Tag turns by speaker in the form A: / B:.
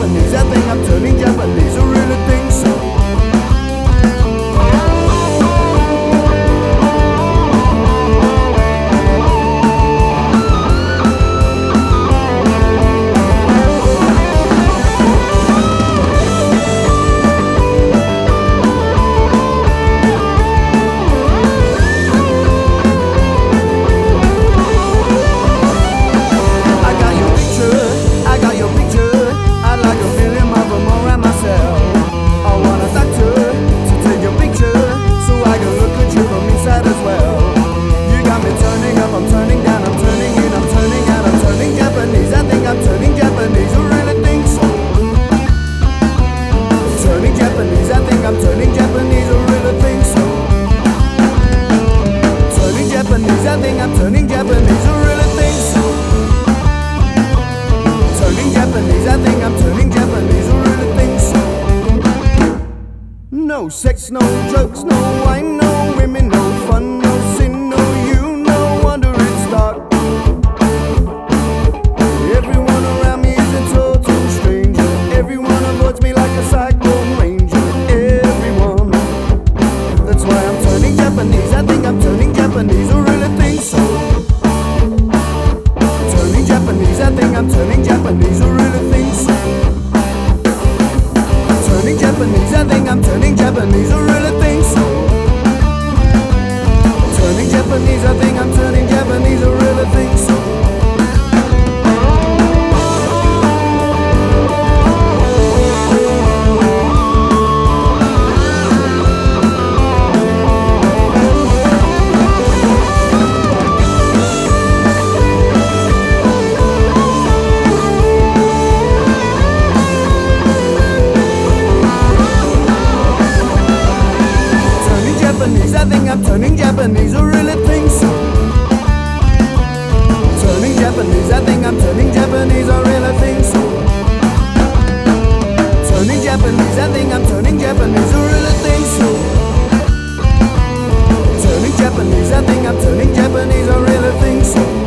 A: Japanese, I think I'm turning Japanese, I really think so. I think I'm turning Japanese, I really think so. Turning Japanese, I think I'm turning Japanese, I really think so. No sex, no drugs, no wine, no women, no fun, no sin, no you, no wonder it's dark. Everyone around me is a total stranger. Everyone avoids me like a cyclone ranger. Everyone. That's why I'm turning Japanese, I think I'm turning Japanese, I really think so. Turning Japanese, I think I'm turning Japanese, I really think so. Turning Japanese, I think I'm turning Japanese, I really think so. Turning Japanese, I think I'm turning Japanese, I really think so. I think I'm turning Japanese, I really think so. Turning Japanese, I think I'm turning Japanese, I really think so. Turning Japanese, I think I'm turning Japanese, I really think so. Turning Japanese, I think I'm turning Japanese, I really think so.